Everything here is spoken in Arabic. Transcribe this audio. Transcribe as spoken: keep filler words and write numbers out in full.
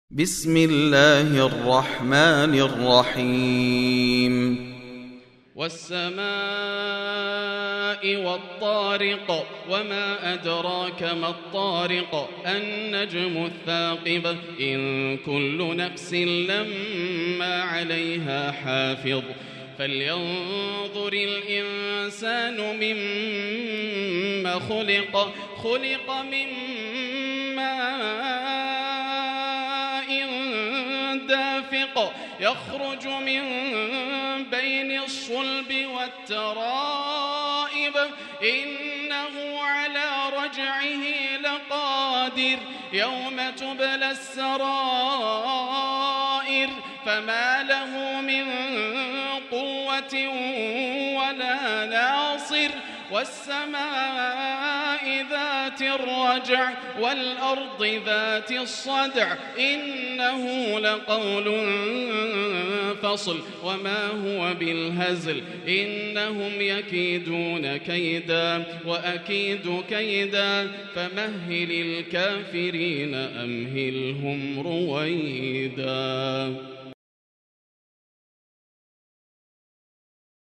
بسم الله الرحمن الرحيم والسماء والطارق وما أدراك ما الطارق النجم الثاقب إن كل نفس لما عليها حافظ فلينظر الإنسان مما خلق خلق من ماء دافق يخرج من بين الصلب والترائب إنه على رجعه لقادر يوم تبلى السرائر فما له من قوة ولا ناصر والسماء ذات الرجع والأرض ذات الصدع إنه لقول فصل وما هو بالهزل إنهم يكيدون كيدا وأكيد كيدا فمهل الكافرين أمهلهم رويدا.